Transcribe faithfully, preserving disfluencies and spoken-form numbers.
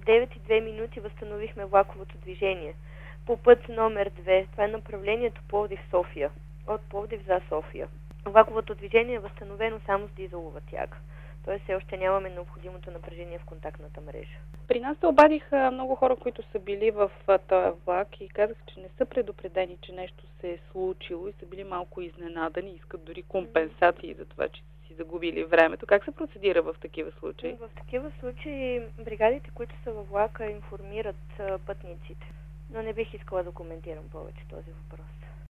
девет и две минути възстановихме влаковото движение по път номер две. Това е направлението Пловдив-София. От Пловдив за София. Влаковото движение е възстановено само с дизелова тяга. Тоест все още нямаме необходимото напрежение в контактната мрежа. При нас се обадиха много хора, които са били в този влак и казаха, че не са предупредени, че нещо се е случило и са били малко изненадани, искат дори компенсации за това, че са си загубили времето. Как се процедира в такива случаи? В такива случаи бригадите, които са във влака, информират пътниците. Но не бих искала да коментирам повече този въпрос.